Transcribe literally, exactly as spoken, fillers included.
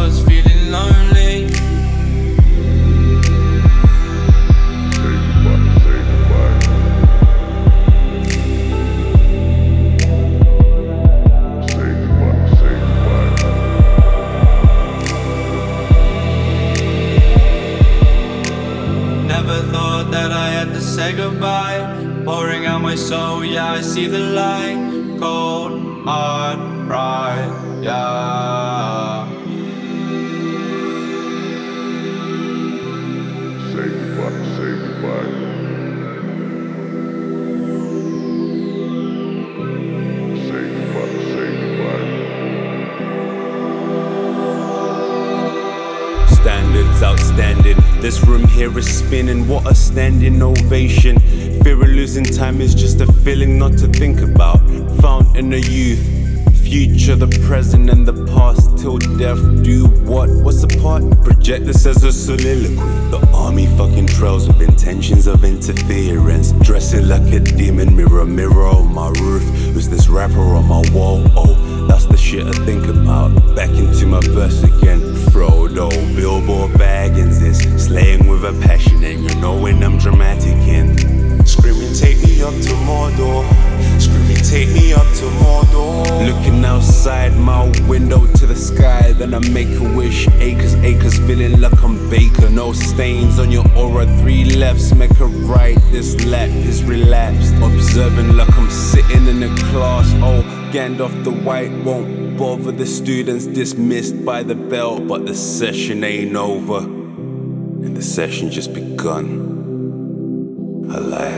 was feeling lonely. Never thought that I had to say goodbye. Pouring out my soul, yeah, I see the light. Cold, hard, right, yeah. Say goodbye, say goodbye. Say goodbye, say goodbye. Standards outstanding. This room here is spinning. What a standing ovation. Fear of losing time is just a feeling not to think about. Fountain of youth, future, the present and the past. Till death do what? What's the part? Project this as a soliloquy. The army fucking trails with intentions of interference. Dressing like a demon, mirror, mirror on my roof. Who's this rapper on my wall? Oh, that's the shit I think about. Back into my verse again. Frodo, Bilbo Baggins is slaying with a passion, and you know when I'm dramatic in. Screaming, take me up to Mordor. Screaming, take me up to Mordor. Looking outside my window to the sky, then I make a wish. Acres, acres, feeling like I'm Baker. No stains on your aura. Three lefts make a right. This lap is relapsed. Observing like I'm sitting in a class. Oh, Gandalf the White won't bother the students. Dismissed by the bell, but the session ain't over, and the session just begun. Alive.